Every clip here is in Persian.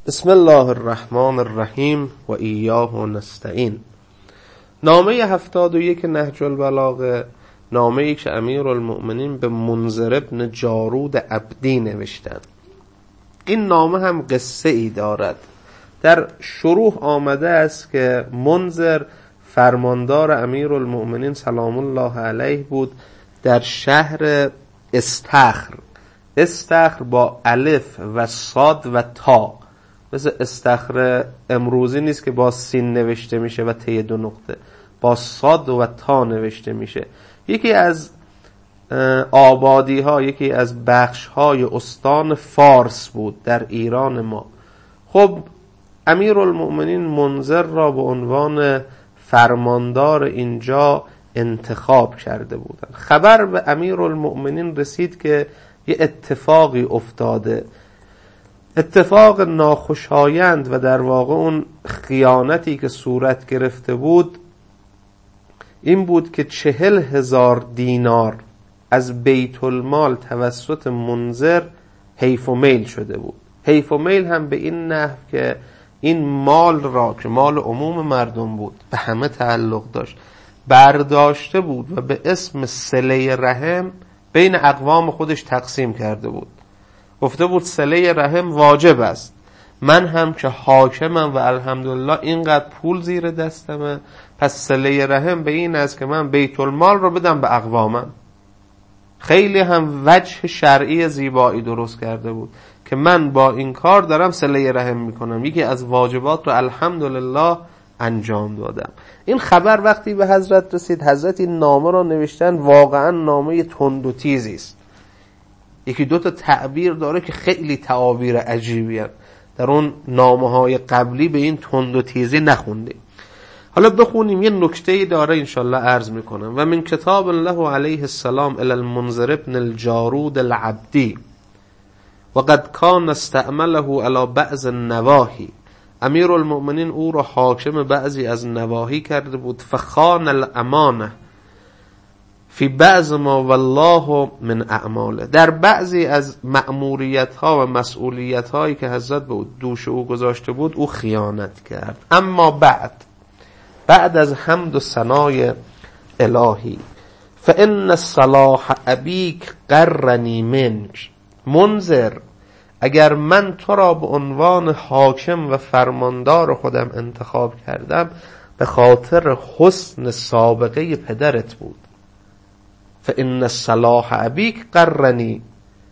بسم الله الرحمن الرحیم و ایاه نستعین. نامه 71 نهج البلاغه، نامه ای که امیرالمؤمنین به منذر ابن جارود عبدی نوشتند. این نامه هم قصه ای دارد. در شروع آمده است که منذر فرماندار امیرالمؤمنین سلام الله علیه بود در شهر استخر. استخر با الف و صاد و تا، مثل استخر امروزی نیست که با سین نوشته میشه و ته دو نقطه، با صاد و تا نوشته میشه. یکی از آبادی ها، یکی از بخش های استان فارس بود در ایران ما. خب امیرالمؤمنین منذر را به عنوان فرماندار اینجا انتخاب کرده بودند. خبر به امیرالمؤمنین رسید که یه اتفاقی افتاده، اتفاق ناخوشایند، و در واقع اون خیانتی که صورت گرفته بود این بود که 40,000 دینار از بیت المال توسط منذر حیف و میل شده بود. حیف و میل هم به این نحو که این مال را که مال عموم مردم بود، به همه تعلق داشت، برداشته بود و به اسم صله رحم بین اقوام خودش تقسیم کرده بود. گفته بود صله رحم واجب است، من هم که حاکمم و الحمدلله اینقدر پول زیر دستمه، پس صله رحم به این است که من بیت المال رو بدم به اقوامم. خیلی هم وجه شرعی زیبایی درست کرده بود که من با این کار دارم صله رحم میکنم، یکی از واجبات رو الحمدلله انجام دادم. این خبر وقتی به حضرت رسید، حضرت این نامه را نوشتن. واقعا نامه تند و تیزی است. یکی دو تا تعبیر داره که خیلی تعابیر عجیبی هست. در اون نامه های قبلی به این تند و تیزی نخوندیم. حالا بخونیم، یه نکته‌ای داره انشالله عرض میکنم. و من کتاب الله علیه السلام الی المنذر ابن الجارود العبدی و قد کان استعمله علی بعض النواحی. امیرالمؤمنین او را حاکم بعضی از نواحی کرده بود. فخان الامانه فی بعض ما والله من اعماله. در بعضی از مأموریت ها و مسئولیت هایی که حضرت به دوش او گذاشته بود او خیانت کرد. اما بعد از حمد و ثنای الهی، فان صلاح ابیک قرنی منک. منذر، اگر من تو را به عنوان حاکم و فرماندار خودم انتخاب کردم به خاطر حسن سابقه پدرت بود. فان صلاح ابیک قرنی.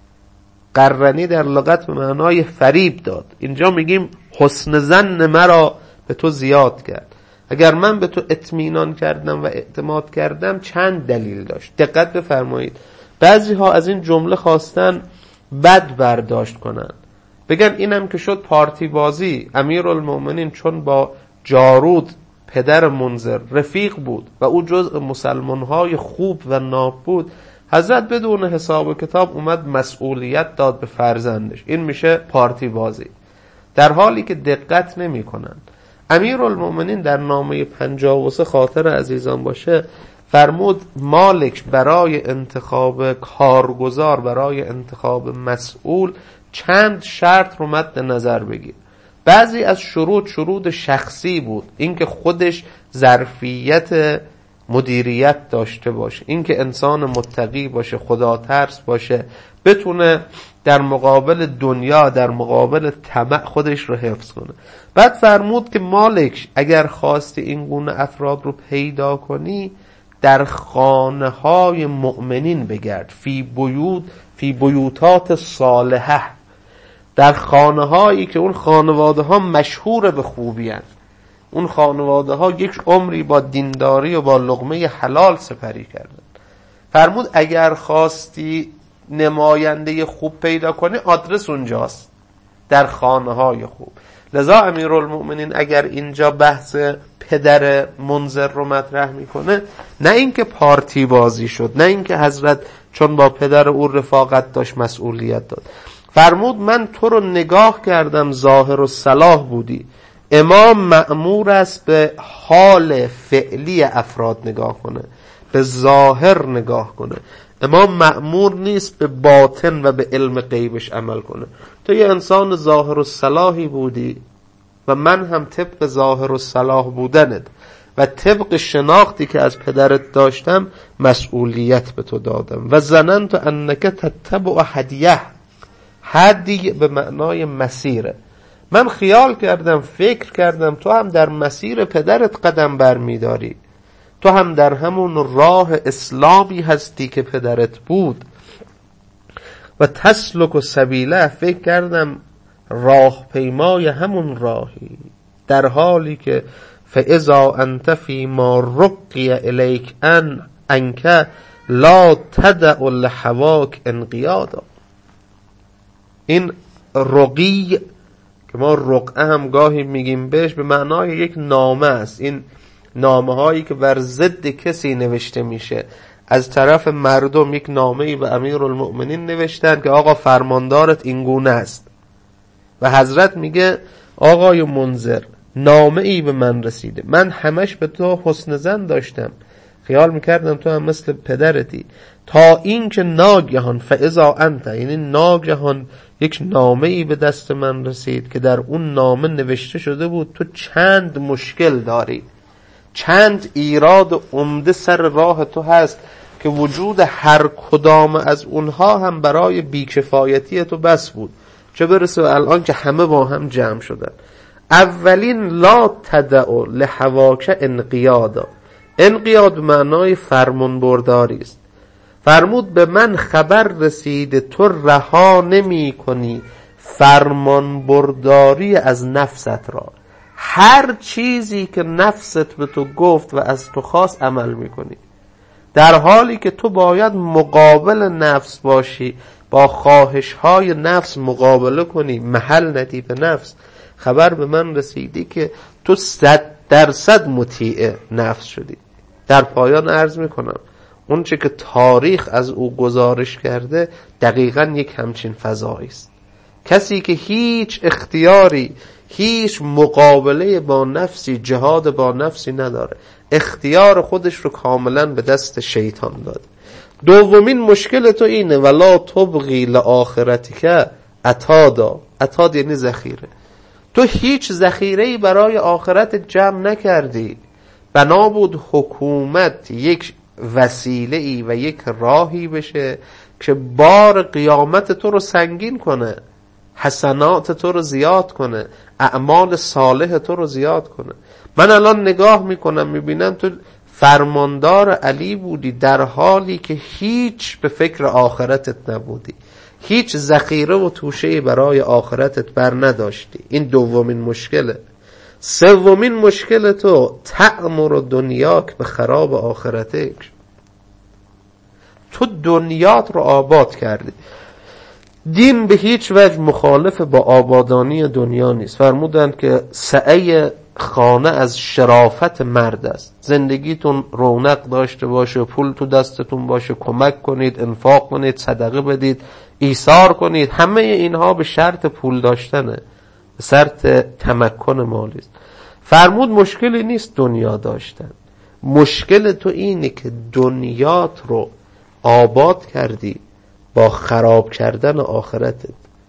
قرنی در لغت به معنای فریب داد. اینجا میگیم حسن ظن مرا به تو زیاد کرد. اگر من به تو اطمینان کردم و اعتماد کردم چند دلیل داشت. دقت بفرمایید، بعضی ها از این جمله خواستن بد برداشت کنن، بگن اینم که شد پارتی بازی. امیرالمؤمنین چون با جارود پدر منذر رفیق بود و او جزء مسلمان‌های خوب و ناب بود، حضرت بدون حساب و کتاب اومد مسئولیت داد به فرزندش. این میشه پارتی بازی، در حالی که دقت نمی کنن. امیرالمؤمنین در نامه 53 خاطر عزیزان باشه فرمود مالک برای انتخاب کارگزار، برای انتخاب مسئول چند شرط رو مد نظر بگیر. بعضی از شروط شخصی بود، اینکه خودش ظرفیت مدیریت داشته باشه، اینکه انسان متقی باشه، خدا ترس باشه، بتونه در مقابل دنیا، در مقابل طمع خودش رو حفظ کنه. بعد فرمود که مالک اگر خواستی این گونه افراد رو پیدا کنی در خانه های مؤمنین بگرد، فی بیوتات صالحه، در خانه هایی که اون خانواده ها مشهور به خوبی هست. اون خانواده ها یک عمری با دینداری و با لقمه حلال سپری کردن. فرمود اگر خواستی نماینده خوب پیدا کنی آدرس اونجاست، در خانه های خوب. لذا امیرالمؤمنین اگر اینجا بحث پدر منذر رو مطرح میکنه، نه اینکه پارتی بازی شد، نه اینکه حضرت چون با پدر او رفاقت داشت مسئولیت داد. فرمود من تو رو نگاه کردم ظاهر و صلاح بودی. امام مأمور است به حال فعلی افراد نگاه کنه، به ظاهر نگاه کنه. امام مأمور نیست به باطن و به علم غیبش عمل کنه. تو یه انسان ظاهر الصلاحی بودی و من هم طبق ظاهر الصلاح بودنت و طبق شناختی که از پدرت داشتم مسئولیت به تو دادم. و ظننت انک تتبع هدیه، هدی به معنای مسیره، من خیال کردم، فکر کردم تو هم در مسیر پدرت قدم برمیداری، تو هم در همون راه اسلامی هستی که پدرت بود. و تسلک و سبیله، فکر کردم راه پیمای همون راهی، در حالی که فاذا انت فی ما رقی الیک انک لا تدع لهواک انقیادا. این رقی که ما رقعه هم گاهی میگیم بهش، به معنای یک نامه است. این نامه هایی که بر ضد کسی نوشته میشه، از طرف مردم یک نامه‌ای به امیرالمؤمنین نوشتن که آقا فرماندارت این گونه است و حضرت میگه آقای منذر نامه‌ای به من رسیده، من همش به تو حسن ظن داشتم، خیال میکردم تو هم مثل پدرتی، تا این که ناگهان فاذا انت، یعنی ناگهان یک نامه‌ای به دست من رسید که در اون نامه نوشته شده بود تو چند مشکل داری، چند ایراد عمده سر راه تو هست که وجود هر کدام از اونها هم برای بیکفایتی تو بس بود، چه برسه الان که همه با هم جمع شدن. اولین لا تدع لهواک انقیادا، انقیاد به معنای فرمان برداری است. فرمود به من خبر رسیده تو رها نمی کنی فرمان برداری از نفست را، هر چیزی که نفست به تو گفت و از تو خواست عمل میکنی، در حالی که تو باید مقابل نفس باشی، با خواهشهای نفس مقابله کنی، محل ندی به نفس. خبر به من رسیدی که تو 100% مطیع نفس شدی. در پایان عرض میکنم اون چه که تاریخ از او گزارش کرده دقیقاً یک همچین فضایی است. کسی که هیچ اختیاری، هیچ مقابله با نفسی، جهاد با نفسی نداره، اختیار خودش رو کاملا به دست شیطان داده. دومین مشکل تو اینه ولا تبغی لآخرتک عتادا، عتاد یعنی ذخیره، تو هیچ ذخیره‌ای برای آخرت جمع نکردی. بنا بود حکومت یک وسیله‌ای و یک راهی بشه که بار قیامت تو رو سنگین کنه، حسنات تو رو زیاد کنه، اعمال صالح تو رو زیاد کنه. من الان نگاه میکنم میبینم تو فرماندار علی بودی در حالی که هیچ به فکر آخرتت نبودی، هیچ ذخیره و توشه‌ای برای آخرتت بر نداشتی. این دومین مشکله. سومین مشکل تو تعمر دنیاک به خراب آخرتک، تو دنیات رو آباد کردی. دین به هیچ وجه مخالف با آبادانی دنیا نیست. فرمودند که سعی خانه از شرافت مرد است. زندگیتون رونق داشته باشه، پول تو دستتون باشه، کمک کنید، انفاق کنید، صدقه بدید، ایثار کنید، همه اینها به شرط پول داشتنه، به شرط تمکن مالی است. فرمود مشکلی نیست دنیا داشتن، مشکل تو اینه که دنیات رو آباد کردی با خراب کردن آخرتت.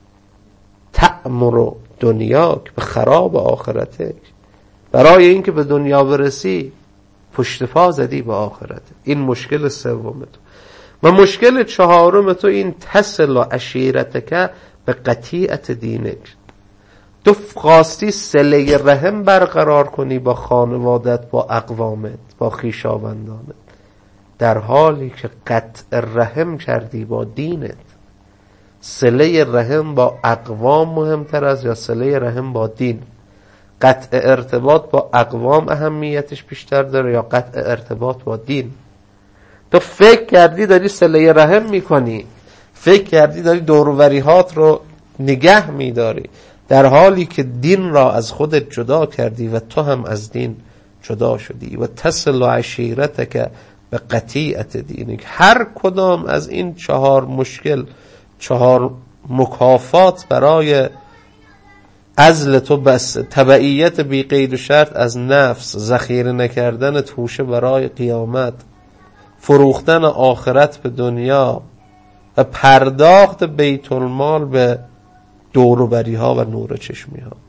تعمر دنیاک به خراب آخرتک، برای اینکه به دنیا برسی پشت پا زدی به آخرت. این مشکل سوم تو. و مشکل چهارم تو این تصل و عشیرتک به قطیعت دینک، تو خواستی صله رحم برقرار کنی با خانوادت، با اقوامت، با خویشاوندانت، در حالی که قطع رحم کردی با دینت. صله رحم با اقوام مهمتر است یا صله رحم با دین؟ قطع ارتباط با اقوام اهمیتش بیشتر داره یا قطع ارتباط با دین؟ تو فکر کردی داری صله رحم میکنی، فکر کردی داری دوروریهات رو نگه میداری، در حالی که دین را از خودت جدا کردی و تو هم از دین جدا شدی. و تصل عشیرتک به قطیعت دینک. هر کدام از این چهار مشکل، چهار مکافات برای عزل تو بس، تبعیت بی قید و شرط از نفس، ذخیره نکردن توشه برای قیامت، فروختن آخرت به دنیا و پرداخت بیت المال به دوروبری ها و نور چشمی ها.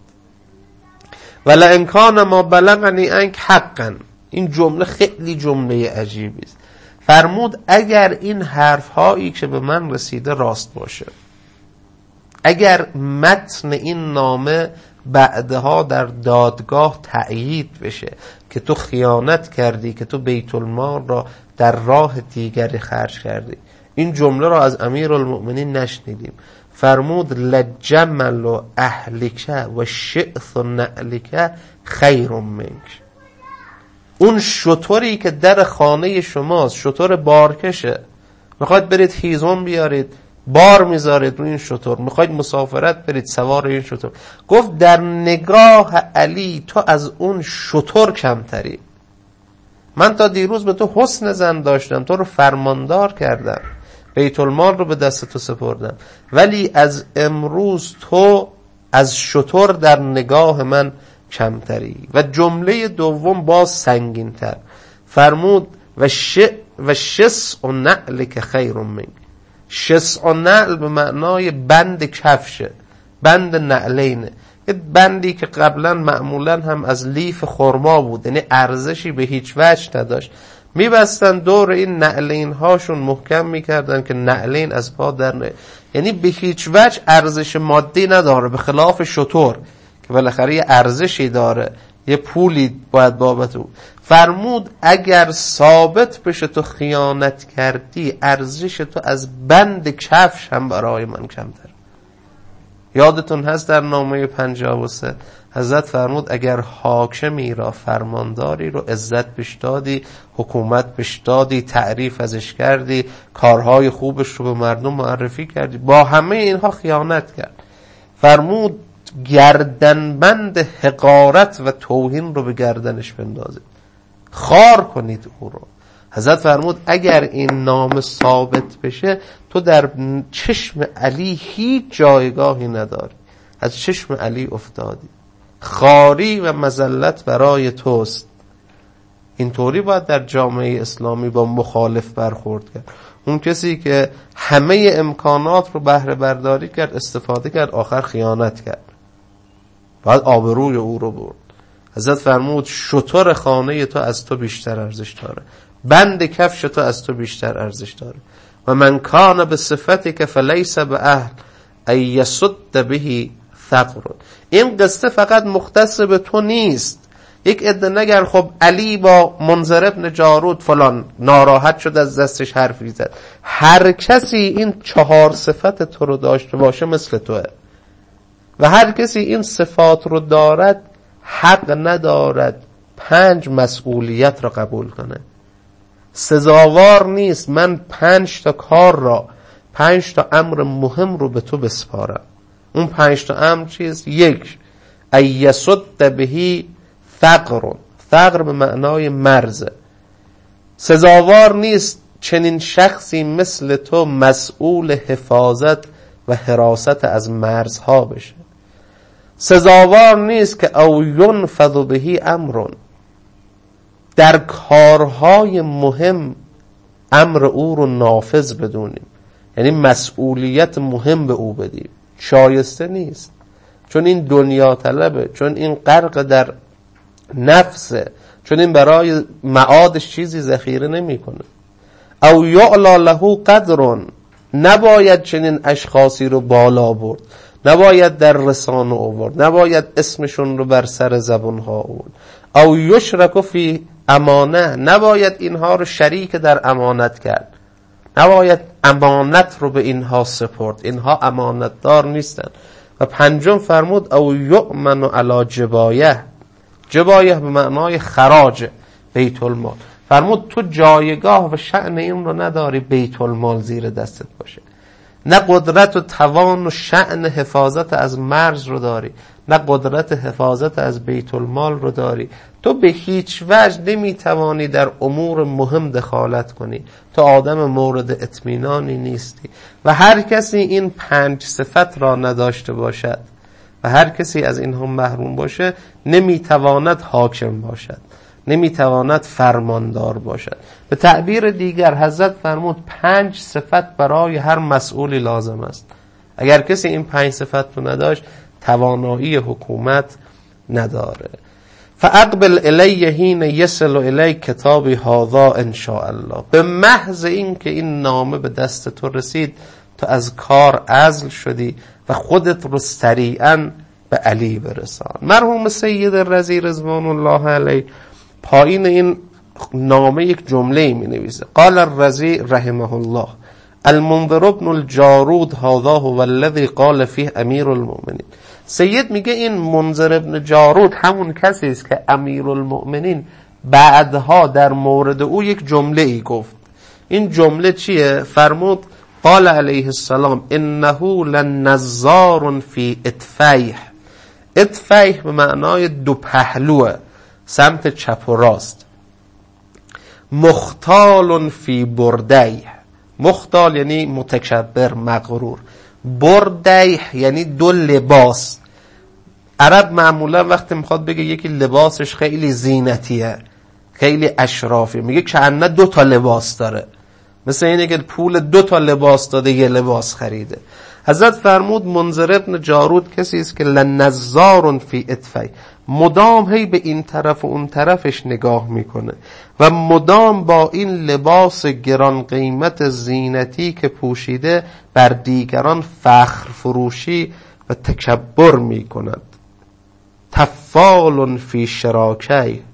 ولئن کان ما بلغنی عنک حقا. این جمله خیلی جمله عجیبی است. فرمود اگر این حرف هایی که به من رسیده راست باشه، اگر متن این نامه بعدها در دادگاه تأیید بشه که تو خیانت کردی، که تو بیت المال را در راه دیگری خرج کردی، این جمله را از امیرالمؤمنین نشنیدیم. فرمود لجمل اهلک و شعث نعلک خیر منک. اون شتری که در خانه شماست، شتر بارکشه، میخواید برید هیزم بیارید، بار میذارید روی این شتر، میخواید مسافرت برید سوار این شتر، گفت در نگاه علی تو از اون شتر کمتری. من تا دیروز به تو حسن ظن داشتم، تو رو فرماندار کردم، بیت المال رو به دست تو سپردم، ولی از امروز تو از شتر در نگاه من کمتری. و جمله دوم باز سنگین تر، فرمود و شسع نعل که خیر منک. شسع نعل به معنای بند کفشه، بند نعلینه، یه بندی که قبلا معمولا هم از لیف خرما بود، یعنی ارزشی به هیچ وجه نداشت، میبستن دور این نعلین هاشون محکم میکردن که نعلین از پا در یعنی به هیچ وجه ارزش مادی نداره، به خلاف شتر که بالاخره یه ارزشی داره، یه پولی باید بابت او. فرمود اگر ثابت بشه تو خیانت کردی، ارزش تو از بند کفش هم برای من کمتر. یادتون هست در نامه 53 حضرت فرمود اگر حاکمی را، فرمانداری رو عزت بهش دادی، حکومت بهش دادی، تعریف ازش کردی، کارهای خوبش رو به مردم معرفی کردی، با همه اینها خیانت کرد، فرمود گردنبند حقارت و توهین رو به گردنش بندازید، خار کنید او رو. حضرت فرمود اگر این نام ثابت بشه تو در چشم علی هیچ جایگاهی نداری، از چشم علی افتادی، خاری و مذلت برای توست. اینطوری باید در جامعه اسلامی با مخالف برخورد کرد. اون کسی که همه امکانات رو بهره برداری کرد، استفاده کرد، آخر خیانت کرد، باید آبروی او رو برد. حضرت فرمود شتر خانه تو از تو بیشتر ارزش داره، بند کفش تو از تو بیشتر ارزش داره. و من کان به صفتی که فلیس به اهل ای یسد بهی ثغر. این قصه فقط مختص به تو نیست. یک عده نگر خب علی با منذر ابن جارود فلان ناراحت شد، از دستش حرفی زد. هر کسی این 4 صفت تو رو داشته باشه مثل توه، و هر کسی این صفات رو دارد حق ندارد 5 مسئولیت را قبول کنه. سزاوار نیست من 5 تا کار را، 5 تا امر مهم رو به تو بسپارم. اون 5 تا امر چیست؟ 1 ایسد بهی ثغر. ثغر به معنای مرز. سزاوار نیست چنین شخصی مثل تو مسئول حفاظت و حراست از مرزها بشه. سزاوار نیست که او ینفذ بهی امر، در کارهای مهم امر او رو نافذ بدونیم، یعنی مسئولیت مهم به او بدیم. شایسته نیست، چون این دنیا طلبه، چون این غرق در نفسه، چون این برای معادش چیزی ذخیره نمی کنه. او یعلا له قدر، نباید چنین اشخاصی رو بالا برد، نباید در رسانه آورد، نباید اسمشون رو بر سر زبونها آورد. او یشرک فی امانه، نباید اینها رو شریک در امانت کرد، نباید امانت رو به اینها سپرد، اینها امانتدار نیستن. و 5 فرمود او یؤمن علی جبایه. جبایه به معنای خراج بیت المال. فرمود تو جایگاه و شأن این رو نداری بیت المال زیر دستت باشه، نه قدرت و توان و شأن حفاظت از مرز رو داری، نه قدرت حفاظت از بیت المال رو داری. تو به هیچ وجه نمیتوانی در امور مهم دخالت کنی، تو آدم مورد اطمینانی نیستی. و هر کسی این 5 صفت را نداشته باشد و هر کسی از اینها محروم باشه نمیتواند حاکم باشد، نمیتواند فرماندار باشد. به تعبیر دیگر حضرت فرمود 5 صفت برای هر مسئولی لازم است. اگر کسی این 5 صفت رو نداشت توانایی حکومت نداره. فاقبل الیه حین یصل الیک کتابی هذا ان شاء الله. به محض این که این نامه به دست تو رسید تو از کار عزل شدی و خودت رو سریعا به علی برسان. مرحوم سید رضی رضوان الله علیه پایین این نامه یک جمله می نویسه. قال الرضی رحمه الله المنذر ابن الجارود هذا هو الذي قال فيه امیر المؤمنین. سید میگه این منذر ابن جارود همون کسی است که امیر المؤمنین بعدها در مورد او یک جمله ای گفت. این جمله چیه؟ فرمود قال علیه السلام انه لنزار فی اطفیح. اطفیح به معنای دو پهلوه، سمت چپ و راست. مختال فی بردیح. مختال یعنی متکبر مغرور. بردیح یعنی دو لباس. عرب معمولا وقتی میخواد بگه یکی لباسش خیلی زینتیه، خیلی اشرافی، میگه کأنه 2 تا لباس داره. مثل اینه که پول 2 تا لباس داده یه لباس خریده. حضرت فرمود منذر ابن جارود کسی است که لنزار فی اطفی، مدام هی به این طرف و اون طرفش نگاه میکنه و مدام با این لباس گران قیمت زینتی که پوشیده بر دیگران فخر فروشی و تکبر میکند. تفال فی شراکی.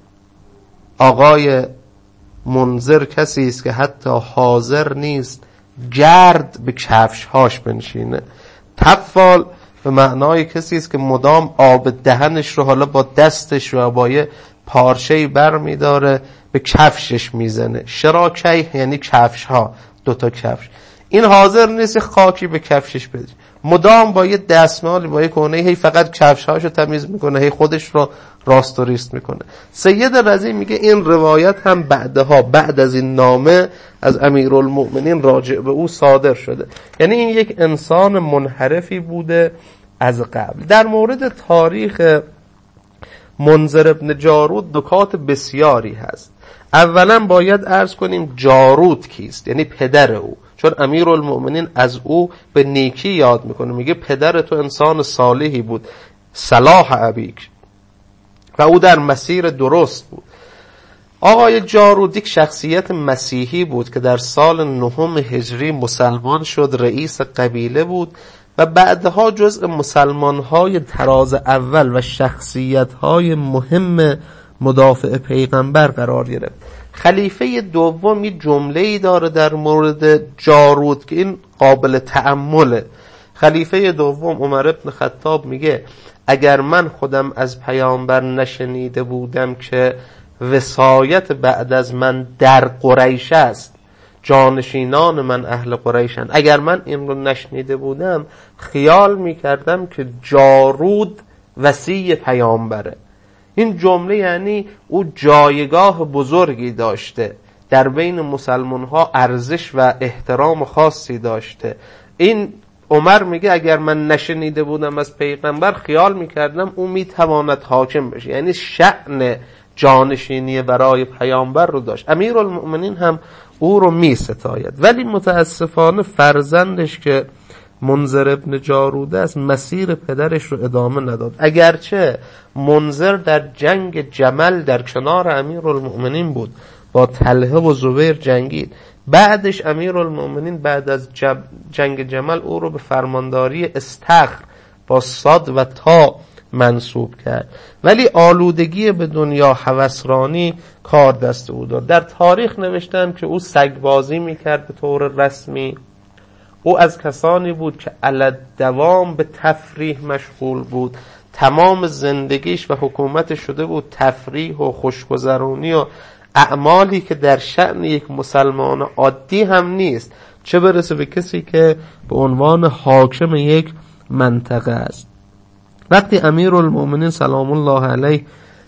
آقای منذر کسی است که حتی حاضر نیست گرد به کفشهاش بنشینه. تفال به معنای کسی است که مدام آب دهنش رو حالا با دستش رو با یه پارچه‌ای بر می‌داره به کفشش میزنه. شراکی یعنی کفشها، 2 تا کفش. این حاضر نیست خاکی به کفشش بده، مدام با یه دستمالی با یه کونه هی فقط کفشهاشو تمیز میکنه، هی خودش رو راست و ریست میکنه. سید رضی میگه این روایت هم بعدها بعد از این نامه از امیرالمؤمنین راجع به او صادر شده. یعنی این یک انسان منحرفی بوده از قبل. در مورد تاریخ منذر ابن جارود نکات بسیاری هست. اولا باید عرض کنیم جارود کیست، یعنی پدر او، چون امیرالمؤمنین از او به نیکی یاد میکنه، میگه پدر تو انسان صالحی بود، صلاح ابیک، و او در مسیر درست بود. آقای جارود یک شخصیت مسیحی بود که در سال 9 هجری مسلمان شد، رئیس قبیله بود و بعدها جزء مسلمانهای تراز اول و شخصیتهای مهم مدافع پیغمبر قرار گرفت. خلیفه دوم یک جمله‌ای داره در مورد جارود که این قابل تأمله. خلیفه دوم عمر ابن خطاب میگه اگر من خودم از پیامبر نشنیده بودم که وصایت بعد از من در قریش است، جانشینان من اهل قریشن، اگر من این رو نشنیده بودم خیال میکردم که جارود وصی پیامبره. این جمله یعنی او جایگاه بزرگی داشته در بین مسلمان ها، ارزش و احترام خاصی داشته. این عمر میگه اگر من نشنیده بودم از پیغمبر خیال میکردم او میتواند حاکم بشه، یعنی شأن جانشینی برای پیامبر رو داشت. امیرالمؤمنین هم او رو میستاید، ولی متاسفانه فرزندش که منذر ابن جارود است مسیر پدرش رو ادامه نداد. اگرچه منذر در جنگ جمل در کنار امیرالمؤمنین بود، با طلحه و زبیر جنگید، بعدش امیرالمؤمنین بعد از جنگ جمل او رو به فرمانداری استخر با صاد و تا منصوب کرد، ولی آلودگی به دنیا، هوسرانی کار دست او داد. در تاریخ نوشتم که او سگبازی میکرد به طور رسمی. او از کسانی بود که علت دوام به تفریح مشغول بود. تمام زندگیش و حکومتش شده بود تفریح و خوشگذرانی و اعمالی که در شأن یک مسلمان عادی هم نیست، چه برسه به کسی که به عنوان حاکم یک منطقه است. وقتی امیرالمؤمنین سلام الله علیه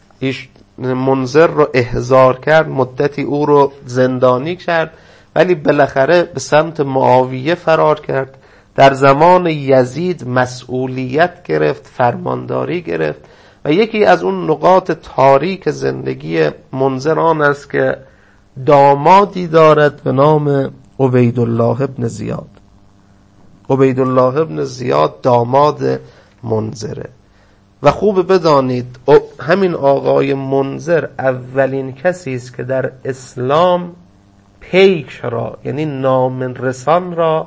منذر رو احضار کرد، مدتی او رو زندانی کرد، ولی بالاخره به سمت معاویه فرار کرد. در زمان یزید مسئولیت گرفت، فرمانداری گرفت و یکی از اون نقاط تاریک زندگی منذر آن است که دامادی دارد به نام عبیدالله ابن زیاد. عبیدالله ابن زیاد داماد منذره و خوب بدانید همین آقای منذر اولین کسی است که در اسلام پیک را، یعنی نام رسان را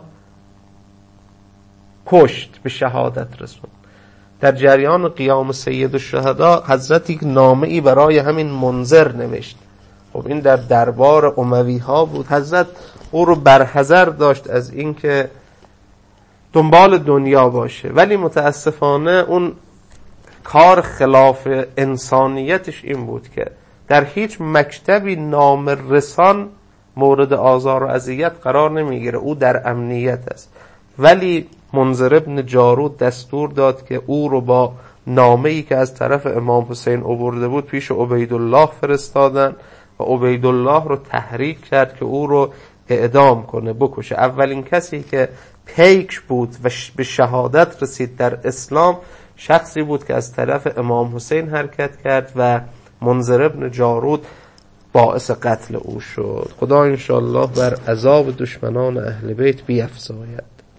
کشت، به شهادت رسوند. در جریان قیام سید الشهدا حضرت یک نامه‌ای برای همین منذر نوشت. خب این در دربار اموی ها بود. حضرت او رو برحذر داشت از اینکه دنبال دنیا باشه، ولی متاسفانه اون کار خلاف انسانیتش این بود که در هیچ مکتبی نام رسان مورد آزار و اذیت قرار نمیگیره، او در امنیت است. ولی منذر ابن جارود دستور داد که او رو با نامه‌ای که از طرف امام حسین آورده بود پیش عبیدالله فرستادن و عبیدالله رو تحریک کرد که او رو اعدام کنه، بکشه. اولین کسی که پیک بود و به شهادت رسید در اسلام شخصی بود که از طرف امام حسین حرکت کرد و منذر ابن جارود باعث قتل او شد. خدا انشاءالله بر عذاب دشمنان اهل بیت بیفزاید.